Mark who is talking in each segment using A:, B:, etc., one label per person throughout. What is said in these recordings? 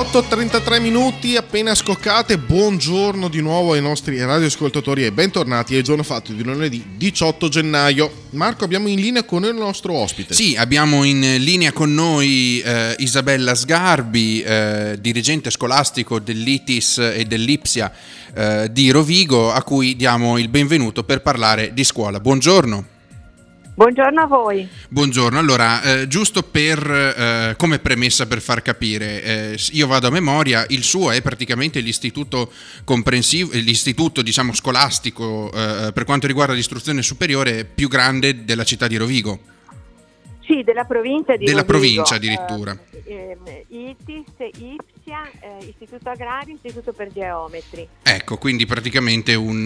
A: 18:33 minuti appena scoccate. Buongiorno di nuovo ai nostri radioascoltatori e bentornati al giorno fatto di lunedì 18 gennaio. Marco, abbiamo in linea con il nostro ospite.
B: Sì, abbiamo in linea con noi Isabella Sgarbi, dirigente scolastico dell'ITIS e dell'IPSIA di Rovigo, a cui diamo il benvenuto per parlare di scuola. Buongiorno.
C: Buongiorno a voi.
B: Buongiorno, allora giusto per come premessa per far capire, io vado a memoria, il suo è praticamente l'istituto comprensivo, l'istituto diciamo scolastico per quanto riguarda l'istruzione superiore più grande della città di Rovigo.
C: Sì, della provincia di
B: Della
C: Rovigo.
B: provincia addirittura.
C: ITIS, IPSIA, Istituto Agrario, Istituto per Geometri.
B: Ecco, quindi praticamente un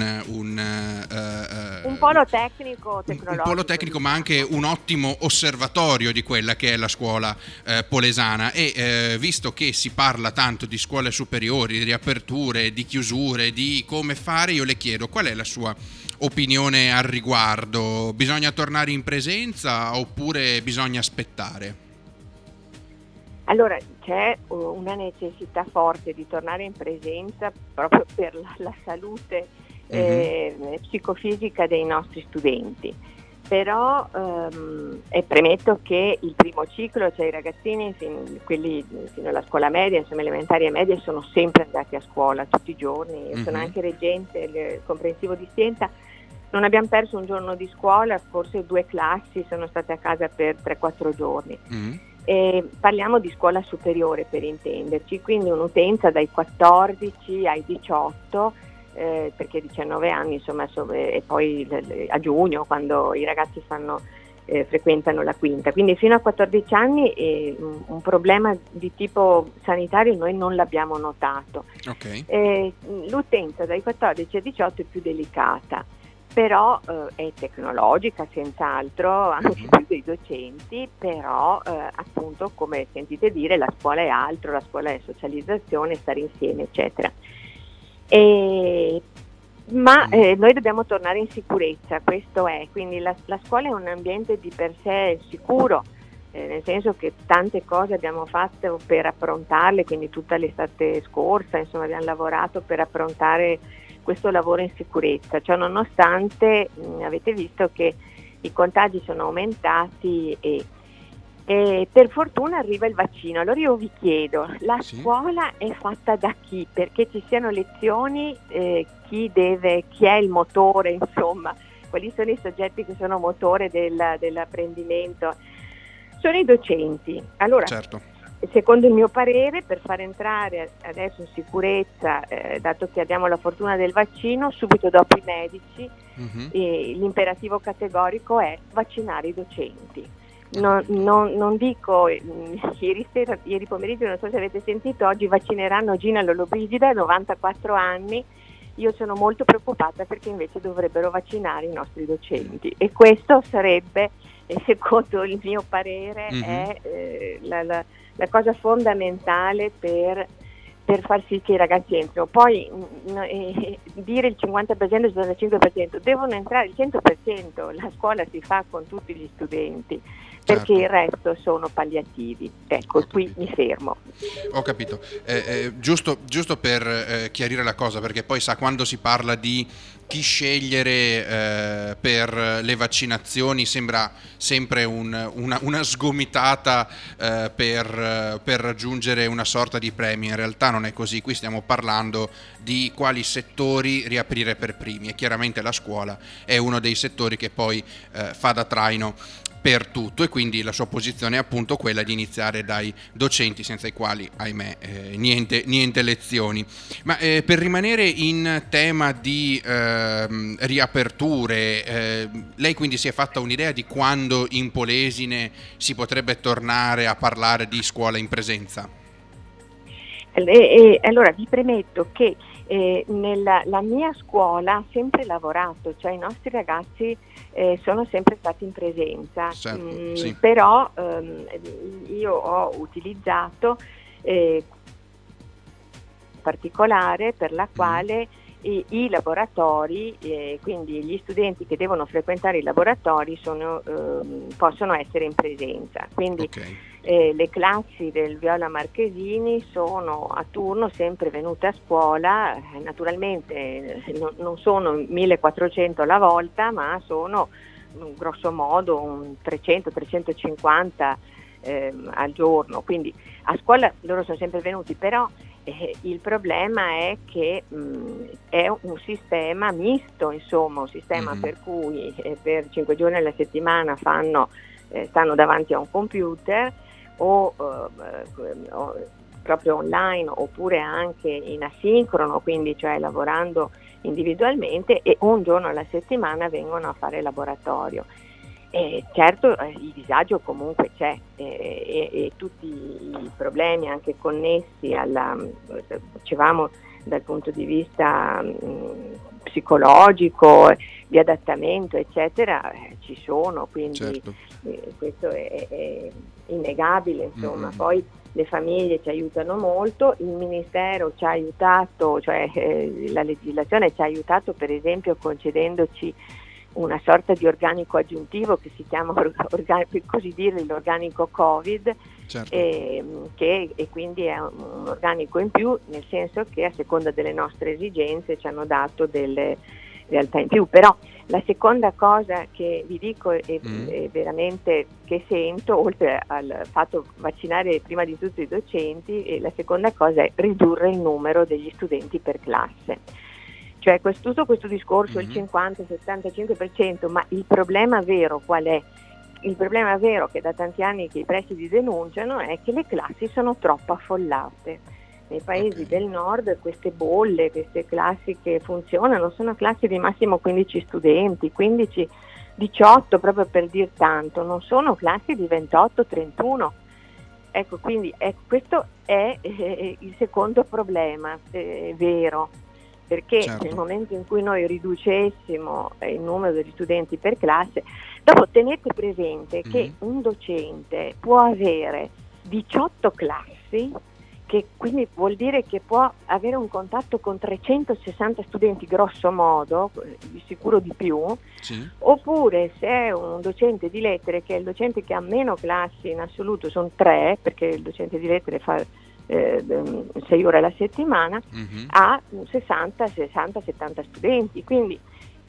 C: polo tecnico tecnologico.
B: Un polo tecnico, ma anche un ottimo osservatorio di quella che è la scuola polesana. E visto che si parla tanto di scuole superiori, di riaperture, di chiusure, di come fare, io le chiedo qual è la sua opinione al riguardo. Bisogna tornare in presenza oppure bisogna aspettare?
C: Allora, c'è una necessità forte di tornare in presenza proprio per la salute psicofisica dei nostri studenti. Però e premetto che il primo ciclo, cioè i ragazzini, quelli fino alla scuola media, insomma elementari e medie, sono sempre andati a scuola tutti i giorni. Io sono anche reggente del comprensivo di Sienta, non abbiamo perso un giorno di scuola, forse 2 classi sono state a casa per 3-4 giorni. Parliamo di scuola superiore per intenderci, quindi un'utenza dai 14 ai 18, perché 19 anni insomma, e poi a giugno quando i ragazzi frequentano la quinta, quindi fino a 14 anni un problema di tipo sanitario noi non l'abbiamo notato.
B: Okay.
C: L'utenza dai 14 ai 18 è più delicata, però è tecnologica senz'altro, anche più dei docenti, però appunto come sentite dire la scuola è altro, la scuola è socializzazione, stare insieme eccetera. Ma noi dobbiamo tornare in sicurezza, questo è, quindi la scuola è un ambiente di per sé sicuro, nel senso che tante cose abbiamo fatto per approntarle, quindi tutta l'estate scorsa insomma abbiamo lavorato per approntare questo lavoro in sicurezza. Ciò nonostante avete visto che i contagi sono aumentati e per fortuna arriva il vaccino. Allora io vi chiedo, la scuola è fatta da chi? Perché ci siano lezioni, chi è il motore, insomma, quali sono i soggetti che sono motore dell'apprendimento? Sono i docenti. Allora,
B: certo.
C: Secondo il mio parere, per far entrare adesso in sicurezza, dato che abbiamo la fortuna del vaccino, subito dopo i medici, l'imperativo categorico è vaccinare i docenti. Non dico, ieri pomeriggio, non so se avete sentito, oggi vaccineranno Gina Lollobrigida, 94 anni, io sono molto preoccupata perché invece dovrebbero vaccinare i nostri docenti e questo sarebbe, secondo il mio parere, è la cosa fondamentale per far sì che i ragazzi entrino. Poi dire il 50%, il 75%, devono entrare il 100%, la scuola si fa con tutti gli studenti, perché il resto sono palliativi. Ecco, qui mi fermo.
B: Ho capito. Giusto per chiarire la cosa, perché poi sa, quando si parla di chi scegliere per le vaccinazioni sembra sempre una sgomitata per raggiungere una sorta di premio. In realtà non è così, qui stiamo parlando di quali settori riaprire per primi e chiaramente la scuola è uno dei settori che poi fa da traino per tutto, e quindi la sua posizione è appunto quella di iniziare dai docenti, senza i quali, ahimè, niente lezioni. Ma per rimanere in tema di riaperture, lei quindi si è fatta un'idea di quando in Polesine si potrebbe tornare a parlare di scuola in presenza?
C: Allora vi premetto che la mia scuola ha sempre lavorato, cioè i nostri ragazzi sono sempre stati in presenza,
B: sì.
C: Però io ho utilizzato particolare per la quale i laboratori, quindi gli studenti che devono frequentare i laboratori possono essere in presenza, quindi Le classi del Viola Marchesini sono a turno sempre venute a scuola, naturalmente non sono 1400 alla volta, ma sono grosso modo un 300-350 al giorno, quindi a scuola loro sono sempre venuti, però il problema è che è un sistema misto, insomma, un sistema per cui per 5 giorni alla settimana stanno davanti a un computer o proprio online, oppure anche in asincrono, quindi cioè lavorando individualmente, e un giorno alla settimana vengono a fare laboratorio. Certo, il disagio comunque c'è, e tutti i problemi anche connessi dicevamo dal punto di vista psicologico, di adattamento eccetera, ci sono, quindi certo. Questo è innegabile, insomma. Poi le famiglie ci aiutano molto, il Ministero ci ha aiutato, cioè la legislazione ci ha aiutato, per esempio concedendoci una sorta di organico aggiuntivo che si chiama per così dire l'organico Covid, certo. E quindi è un organico in più, nel senso che a seconda delle nostre esigenze ci hanno dato delle realtà in più. Però la seconda cosa che vi dico è veramente che sento, oltre al fatto vaccinare prima di tutto i docenti, la seconda cosa è ridurre il numero degli studenti per classe. Cioè tutto questo discorso, il 50-75%, ma il problema vero qual è? Il problema vero che da tanti anni che i presidi denunciano è che le classi sono troppo affollate. Nei paesi del nord queste bolle, queste classi che funzionano sono classi di massimo 15 studenti, 15, 18 proprio per dir tanto, non sono classi di 28-31. Ecco, quindi questo è il secondo problema vero. Perché certo. Nel momento in cui noi riducessimo il numero degli studenti per classe, dopo tenete presente che un docente può avere 18 classi, che quindi vuol dire che può avere un contatto con 360 studenti grosso modo, di sicuro di più, sì. Oppure se è un docente di lettere, che è il docente che ha meno classi in assoluto, sono 3, perché il docente di lettere fa 6 ore alla settimana, a 60, 60, 70 studenti. Quindi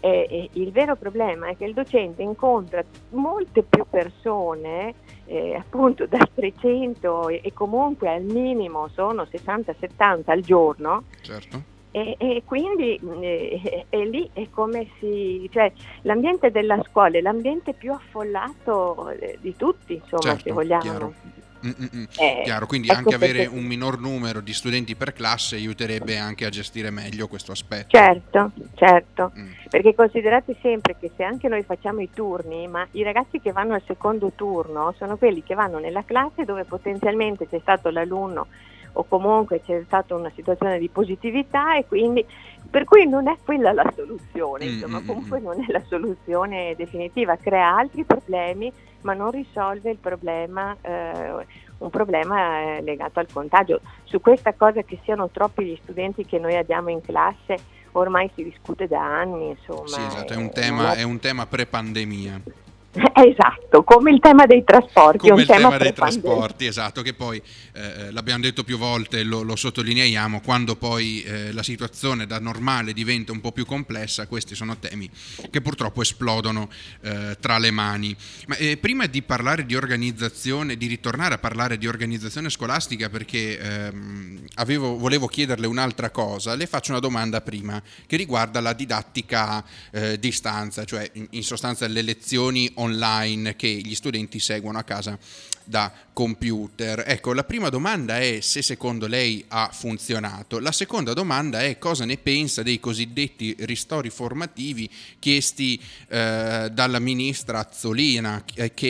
C: il vero problema è che il docente incontra molte più persone, appunto dal 300 e comunque al minimo sono 60-70 al giorno. Certo. E quindi lì è come cioè l'ambiente della scuola è l'ambiente più affollato di tutti, insomma, certo, se vogliamo.
B: Chiaro. Chiaro, quindi ecco, anche avere un minor numero di studenti per classe aiuterebbe anche a gestire meglio questo aspetto.
C: Certo, perché considerate sempre che se anche noi facciamo i turni, ma i ragazzi che vanno al secondo turno sono quelli che vanno nella classe dove potenzialmente c'è stato l'alunno o comunque c'è stata una situazione di positività, e quindi per cui non è quella la soluzione, insomma, comunque non è la soluzione definitiva, crea altri problemi ma non risolve il problema, un problema legato al contagio. Su questa cosa che siano troppi gli studenti che noi abbiamo in classe ormai si discute da anni, insomma.
B: Sì, esatto, è un tema pre-pandemia.
C: Esatto, come il tema dei trasporti.
B: Come il tema dei trasporti, esatto, che poi l'abbiamo detto più volte, lo sottolineiamo, quando poi la situazione da normale diventa un po' più complessa, questi sono temi che purtroppo esplodono tra le mani. Ma prima di parlare di organizzazione, di ritornare a parlare di organizzazione scolastica, perché volevo chiederle un'altra cosa, le faccio una domanda prima che riguarda la didattica a distanza, cioè in sostanza le lezioni online che gli studenti seguono a casa da computer. Ecco, la prima domanda è se secondo lei ha funzionato. La seconda domanda è cosa ne pensa dei cosiddetti ristori formativi chiesti dalla ministra Azzolina,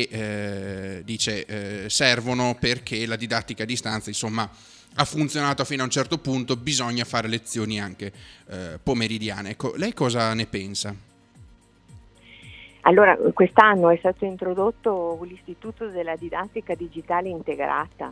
B: che dice servono perché la didattica a distanza, insomma, ha funzionato fino a un certo punto, bisogna fare lezioni anche pomeridiane. Ecco, lei cosa ne pensa?
C: Allora, quest'anno è stato introdotto l'Istituto della Didattica Digitale Integrata,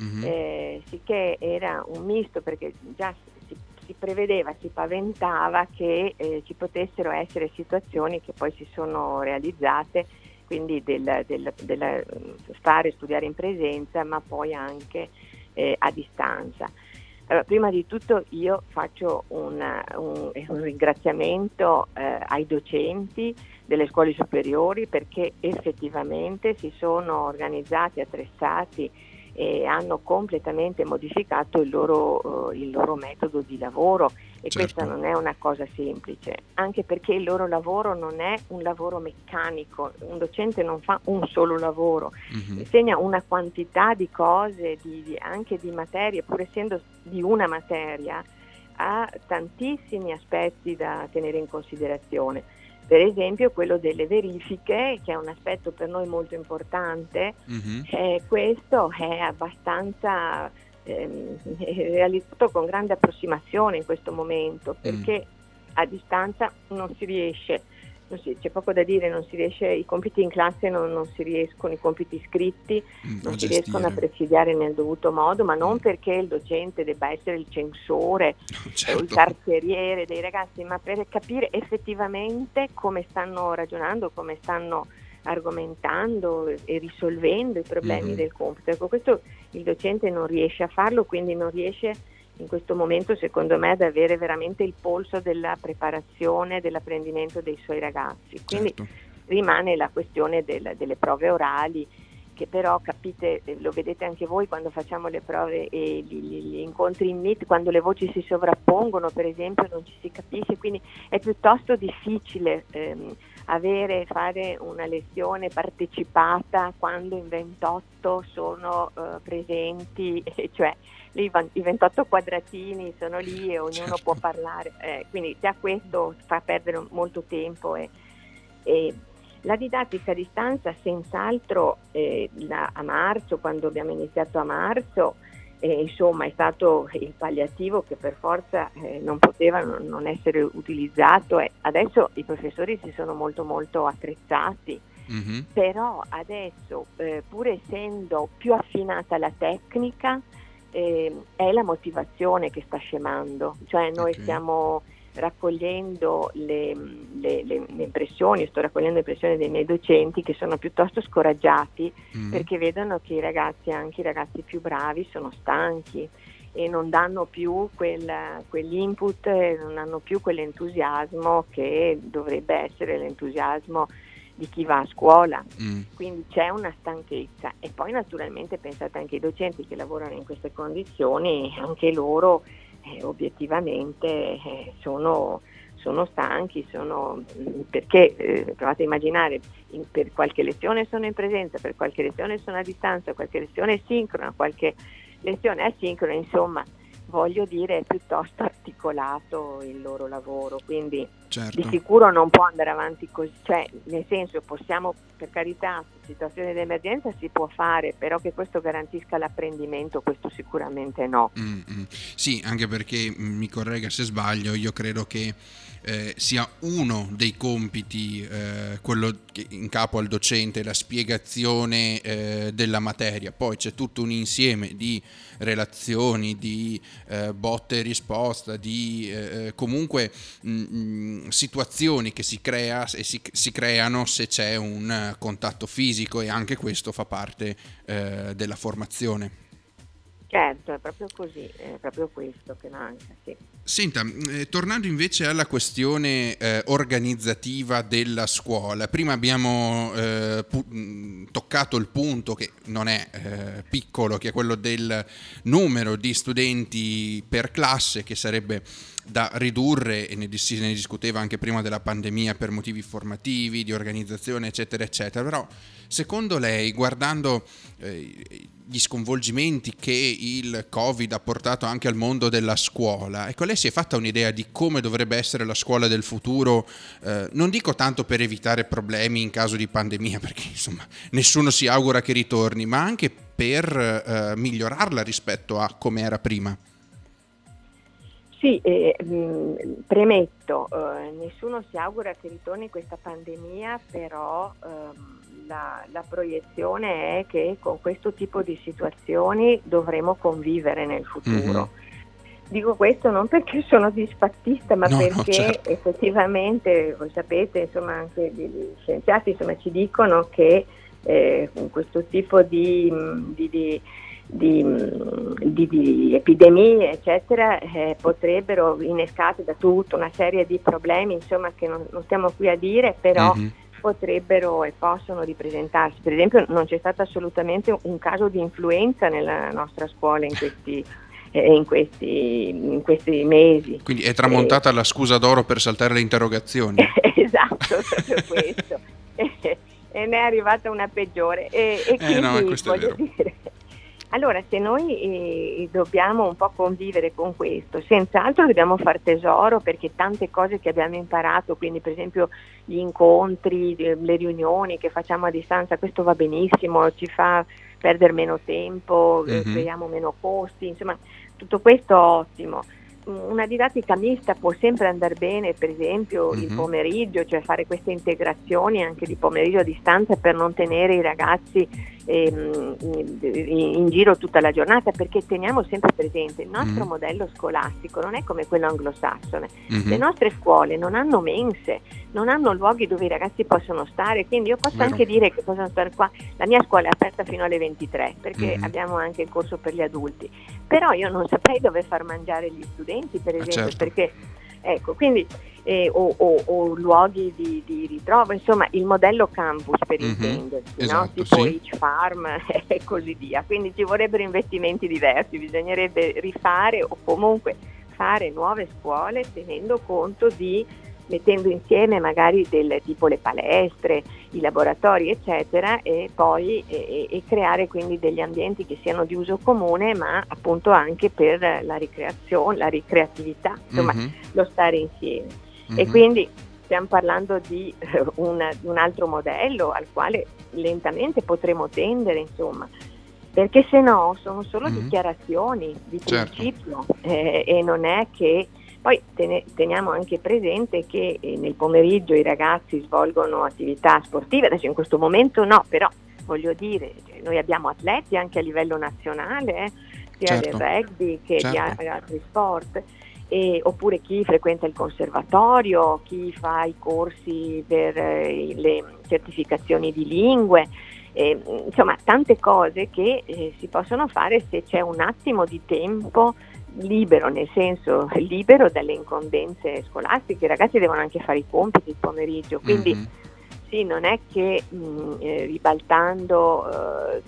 C: sicché era un misto, perché già si prevedeva, si paventava che ci potessero essere situazioni che poi si sono realizzate, quindi del stare e studiare in presenza, ma poi anche a distanza. Allora, prima di tutto io faccio un ringraziamento ai docenti delle scuole superiori, perché effettivamente si sono organizzati, attrezzati e hanno completamente modificato il loro metodo di lavoro, e
B: Certo.
C: questa non è una cosa semplice, anche perché il loro lavoro non è un lavoro meccanico. Un docente non fa un solo lavoro, insegna una quantità di cose, anche di materie, pur essendo di una materia, ha tantissimi aspetti da tenere in considerazione. Per esempio quello delle verifiche, che è un aspetto per noi molto importante. Questo è abbastanza realizzato con grande approssimazione in questo momento, perché a distanza non si riesce, c'è poco da dire, non si riesce, i compiti in classe non si riescono, i compiti scritti non si riescono a presidiare nel dovuto modo, ma non perché il docente debba essere il censore o il carceriere dei ragazzi, ma per capire effettivamente come stanno ragionando, come stanno argomentando e risolvendo i problemi del compito. Ecco, questo il docente non riesce a farlo, quindi non riesce in questo momento, secondo me, ad avere veramente il polso della preparazione, dell'apprendimento dei suoi ragazzi. Quindi rimane la questione delle prove orali, che però, capite, lo vedete anche voi quando facciamo le prove e gli incontri in Meet, quando le voci si sovrappongono, per esempio, non ci si capisce, quindi è piuttosto difficile fare una lezione partecipata quando in 28 sono presenti, cioè i 28 quadratini sono lì e ognuno può parlare, quindi già questo fa perdere molto tempo. E la didattica a distanza senz'altro a marzo, quando abbiamo iniziato a marzo, insomma è stato il palliativo che per forza non poteva non essere utilizzato. Adesso i professori si sono molto molto attrezzati, però adesso pur essendo più affinata alla tecnica, è la motivazione che sta scemando, cioè noi stiamo raccogliendo le impressioni, sto raccogliendo le impressioni dei miei docenti, che sono piuttosto scoraggiati perché vedono che i ragazzi, anche i ragazzi più bravi, sono stanchi e non danno più quell'input, non hanno più quell'entusiasmo che dovrebbe essere l'entusiasmo di chi va a scuola. Quindi c'è una stanchezza, e poi naturalmente pensate anche ai docenti che lavorano in queste condizioni, anche loro obiettivamente sono stanchi, perché provate a immaginare, per qualche lezione sono in presenza, per qualche lezione sono a distanza, qualche lezione è sincrona, qualche lezione è asincrona, insomma voglio dire è piuttosto articolato il loro lavoro, quindi di sicuro non può andare avanti così, cioè nel senso, possiamo, per carità, situazioni di emergenza si può fare, però che questo garantisca l'apprendimento, questo sicuramente no.
B: Sì, anche perché, mi corregga se sbaglio, io credo che sia uno dei compiti quello che in capo al docente, la spiegazione della materia. Poi c'è tutto un insieme di relazioni, di botte e risposta, di comunque situazioni che si creano se c'è un contatto fisico, e anche questo fa parte della formazione.
C: Certo, è proprio così, è proprio questo che manca, sì.
B: Senta, tornando invece alla questione organizzativa della scuola, prima abbiamo toccato il punto, che non è piccolo, che è quello del numero di studenti per classe, che sarebbe da ridurre, e se ne discuteva anche prima della pandemia, per motivi formativi, di organizzazione, eccetera, eccetera. Però, secondo lei, guardando gli sconvolgimenti che il Covid ha portato anche al mondo della scuola, ecco, lei si è fatta un'idea di come dovrebbe essere la scuola del futuro? Non dico tanto per evitare problemi in caso di pandemia, perché insomma nessuno si augura che ritorni, ma anche per migliorarla rispetto a come era prima.
C: Sì, premetto, nessuno si augura che ritorni questa pandemia, però la proiezione è che con questo tipo di situazioni dovremo convivere nel futuro. Dico questo non perché sono disfattista, ma
B: No,
C: perché
B: certo.
C: effettivamente, voi sapete, insomma, anche gli scienziati insomma, ci dicono che questo tipo di epidemie, eccetera, potrebbero, innescate da tutta una serie di problemi, insomma, che non stiamo qui a dire, però potrebbero e possono ripresentarsi. Per esempio, non c'è stato assolutamente un caso di influenza nella nostra scuola in questi mesi.
B: Quindi è tramontata la scusa d'oro per saltare le interrogazioni.
C: Esatto, proprio questo. E ne è arrivata una peggiore. E quindi
B: no, questo è vero.
C: dire, allora, se noi dobbiamo un po' convivere con questo, senz'altro dobbiamo far tesoro, perché tante cose che abbiamo imparato, quindi per esempio gli incontri, le riunioni che facciamo a distanza, questo va benissimo, ci fa perdere meno tempo, creiamo meno costi, insomma tutto questo ottimo. Una didattica mista può sempre andare bene, per esempio il pomeriggio, cioè fare queste integrazioni anche di pomeriggio a distanza per non tenere i ragazzi in giro tutta la giornata, perché teniamo sempre presente il nostro modello scolastico non è come quello anglosassone. Le nostre scuole non hanno mense, non hanno luoghi dove i ragazzi possono stare, quindi io posso anche dire che possono stare qua. La mia scuola è aperta fino alle 23 perché abbiamo anche il corso per gli adulti, però io non saprei dove far mangiare gli studenti, per esempio,
B: certo.
C: perché ecco, quindi o luoghi di ritrovo, insomma il modello campus per intendersi,
B: esatto,
C: no? Tipo
B: sì.
C: H-Farm e così via, quindi ci vorrebbero investimenti diversi, bisognerebbe rifare o comunque fare nuove scuole tenendo conto mettendo insieme magari del tipo le palestre, i laboratori eccetera, e poi e creare quindi degli ambienti che siano di uso comune, ma appunto anche per la ricreazione, la ricreatività, insomma lo stare insieme. E quindi stiamo parlando di un altro modello al quale lentamente potremo tendere, insomma, perché se no sono solo dichiarazioni di principio, e non è che poi teniamo anche presente che nel pomeriggio i ragazzi svolgono attività sportive, adesso in questo momento no, però voglio dire, noi abbiamo atleti anche a livello nazionale, sia del rugby che di altri sport, oppure chi frequenta il conservatorio, chi fa i corsi per le certificazioni di lingue, insomma tante cose che si possono fare se c'è un attimo di tempo libero, nel senso libero dalle incombenze scolastiche. I ragazzi devono anche fare i compiti il pomeriggio, quindi sì, non è che ribaltando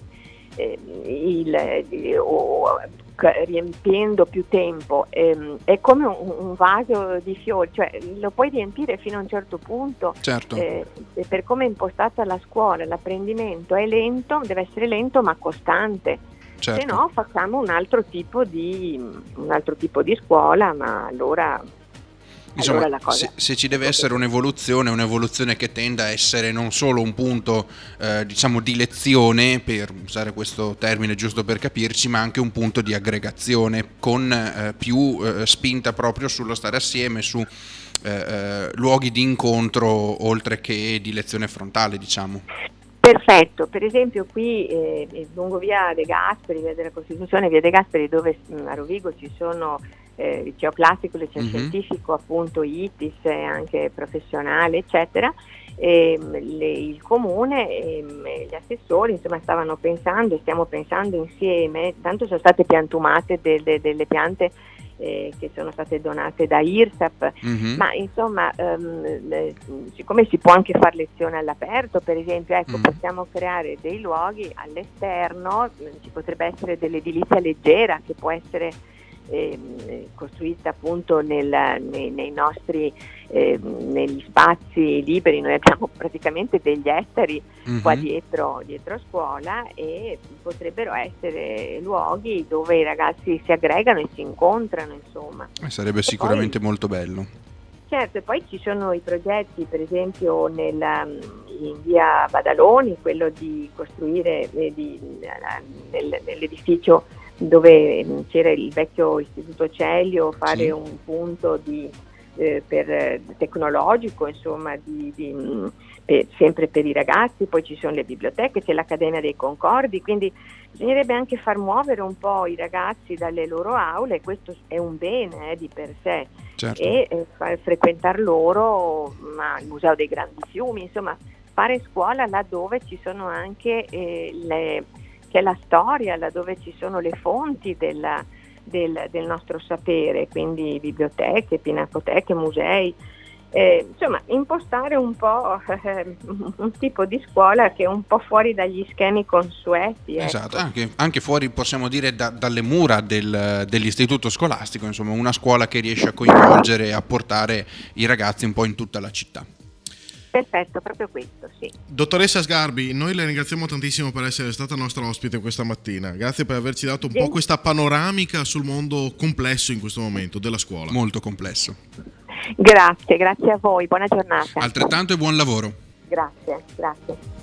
C: riempiendo più tempo, è come un vaso di fiori, cioè lo puoi riempire fino a un certo punto, per come è impostata la scuola, l'apprendimento è lento, deve essere lento ma costante. Se no facciamo un altro tipo di scuola, ma allora
B: insomma,
C: la cosa
B: se ci deve essere un'evoluzione che tenda a essere non solo un punto diciamo di lezione, per usare questo termine giusto per capirci, ma anche un punto di aggregazione con più spinta proprio sullo stare assieme, su luoghi di incontro oltre che di lezione frontale, diciamo.
C: Perfetto, per esempio qui lungo via De Gasperi, via della Costituzione, via De Gasperi, dove a Rovigo ci sono liceo classico, liceo scientifico, appunto ITIS, anche professionale, eccetera. Il comune e gli assessori insomma stavano pensando, e stiamo pensando insieme, tanto sono state piantumate delle piante che sono state donate da IRSAP, ma insomma siccome si può anche fare lezione all'aperto, per esempio, ecco, possiamo creare dei luoghi all'esterno, ci potrebbe essere dell'edilizia leggera che può essere costruita appunto nei nostri negli spazi liberi. Noi abbiamo praticamente degli ettari qua dietro scuola, e potrebbero essere luoghi dove i ragazzi si aggregano e si incontrano, insomma.
B: Sarebbe sicuramente molto bello.
C: Certo, e poi ci sono i progetti, per esempio in via Badaloni, quello di costruire nell'edificio dove c'era il vecchio istituto Celio, fare un punto di tecnologico, insomma, sempre per i ragazzi. Poi ci sono le biblioteche, c'è l'Accademia dei Concordi, quindi bisognerebbe anche far muovere un po' i ragazzi dalle loro aule, questo è un bene di per sé,
B: certo.
C: E far frequentar loro il Museo dei Grandi Fiumi, insomma fare scuola laddove ci sono anche c'è la storia, laddove ci sono le fonti del nostro sapere, quindi biblioteche, pinacoteche, musei. Insomma, impostare un po' un tipo di scuola che è un po' fuori dagli schemi consueti.
B: Esatto, anche fuori, possiamo dire, dalle mura dell'istituto scolastico, insomma, una scuola che riesce a coinvolgere e a portare i ragazzi un po' in tutta la città.
C: Perfetto, proprio questo, sì.
A: Dottoressa Sgarbi, noi le ringraziamo tantissimo per essere stata nostra ospite questa mattina. Grazie per averci dato un po' questa panoramica sul mondo complesso in questo momento della scuola.
B: Molto complesso.
C: Grazie a voi, buona giornata.
B: Altrettanto e buon lavoro.
C: Grazie.